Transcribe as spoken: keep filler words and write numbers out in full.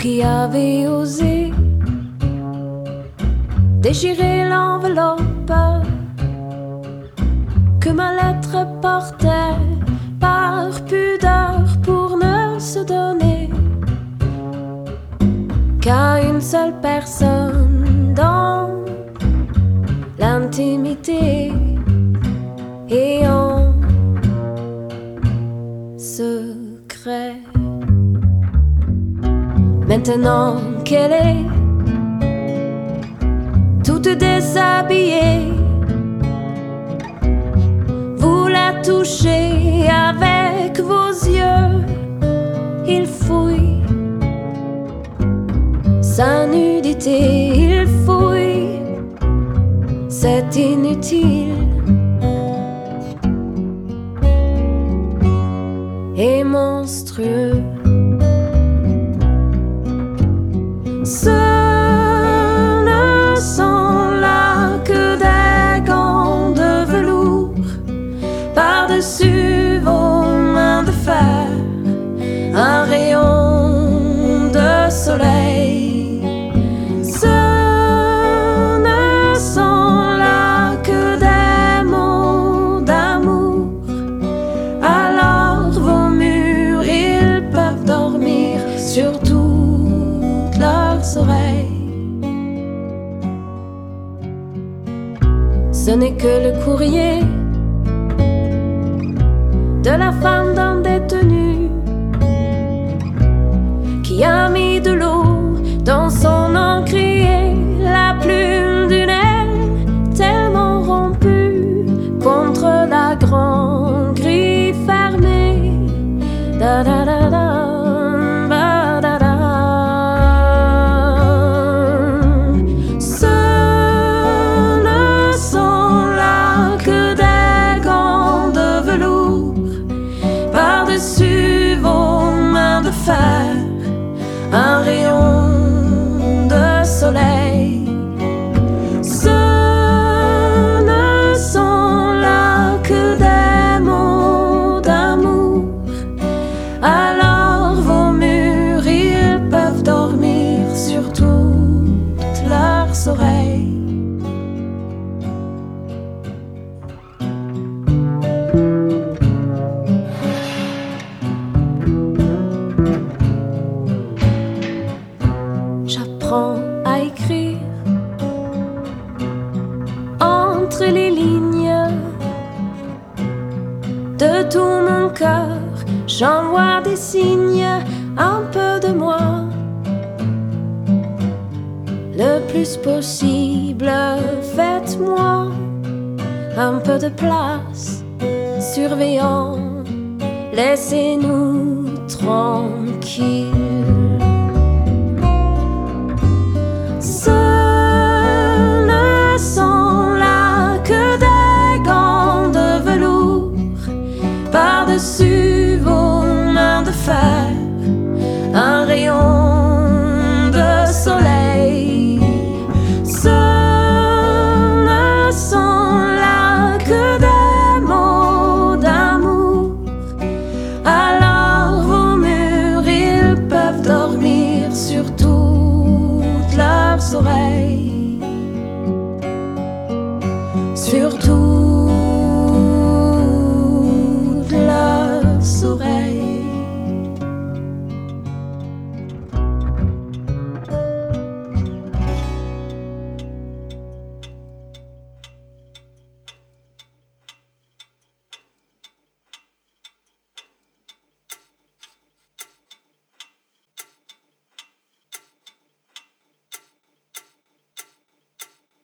qui avez osé déchirer l'enveloppe que ma lettre portait par pudeur pour ne se donner qu'à une seule personne dans l'intimité et en secret. Maintenant qu'elle est toute déshabillée, vous la touchez avec vos yeux, il fouille sa nudité, il fouille, c'est inutile et monstrueux. Ce ne sont là que des gants de velours par-dessus vos mains de fer, un rayon de soleil. Ce ne sont là que des mots d'amour, alors vos murs ils peuvent dormir sur toutes leurs oreilles. Ce n'est que le courrier de la femme d'un détenu qui a mis de l'eau dans son encrier, la plume d'une aile tellement rompue contre la grande grille fermée. Da da da da. Par-dessus vos mains de fer, un rayon de soleil. Ce ne sont là que des mots d'amour, alors vos murs ils peuvent dormir sur toutes leurs oreilles. J'apprends à écrire entre les lignes de tout mon cœur. J'envoie des signes, un peu de moi, le plus possible. Faites-moi un peu de place, surveillant, laissez-nous tranquilles. Ce ne sont là que des gants de velours par-dessus vos mains de fer, un rayon de soleil. Ce ne sont là que des mots d'amour, alors vos murs ils peuvent dormir sur toutes leurs oreilles, sur tout.